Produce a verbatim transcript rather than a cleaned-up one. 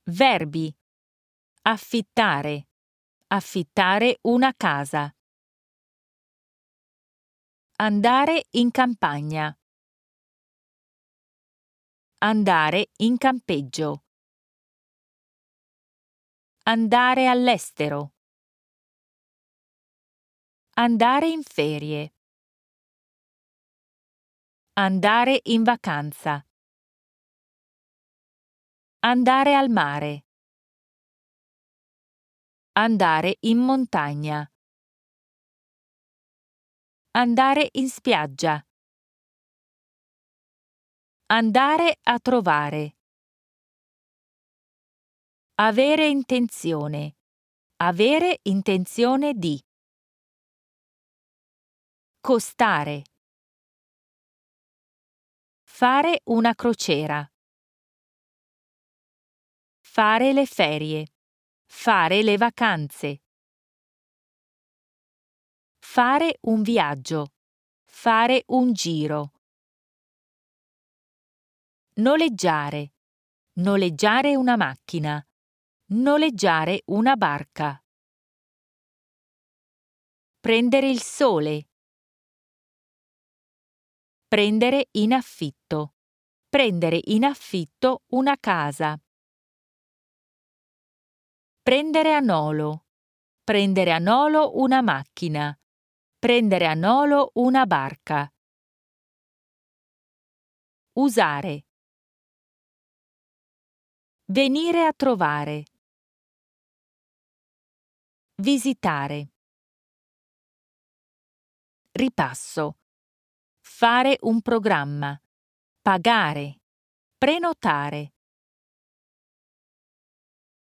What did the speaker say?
Verbi: affittare, affittare una casa. Andare in campagna. Andare in campeggio. Andare all'estero. Andare in ferie. Andare in vacanza. Andare al mare. Andare in montagna. Andare in spiaggia. Andare a trovare. Avere intenzione. Avere intenzione di. Costare. Fare una crociera. Fare le ferie. Fare le vacanze. Fare un viaggio. Fare un giro. Noleggiare. Noleggiare una macchina. Noleggiare una barca. Prendere il sole. Prendere in affitto. Prendere in affitto una casa. Prendere a nolo. Prendere a nolo una macchina. Prendere a nolo una barca. Usare. Venire a trovare. Visitare. Ripasso. Fare un programma. Pagare. Prenotare.